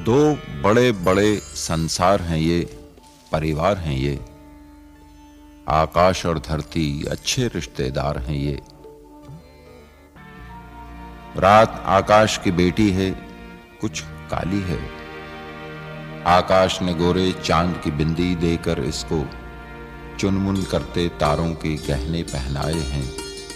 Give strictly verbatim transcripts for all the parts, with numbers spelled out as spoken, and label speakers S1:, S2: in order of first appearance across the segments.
S1: दो बड़े बड़े संसार हैं ये, परिवार हैं ये, आकाश और धरती अच्छे रिश्तेदार हैं ये। रात आकाश की बेटी है, कुछ काली है। आकाश ने गोरे चांद की बिंदी देकर इसको चुनमुन करते तारों के गहने पहनाए हैं।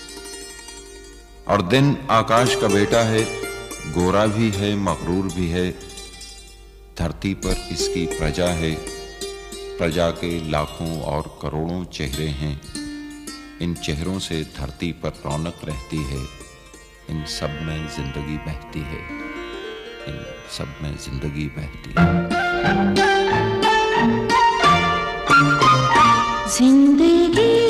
S1: और दिन आकाश का बेटा है, गोरा भी है, मगरूर भी है। धरती पर इसकी प्रजा है, प्रजा के लाखों और करोड़ों चेहरे हैं। इन चेहरों से धरती पर रौनक रहती है, इन सब में जिंदगी बहती है, इन सब में जिंदगी बहती है।
S2: जिंदगी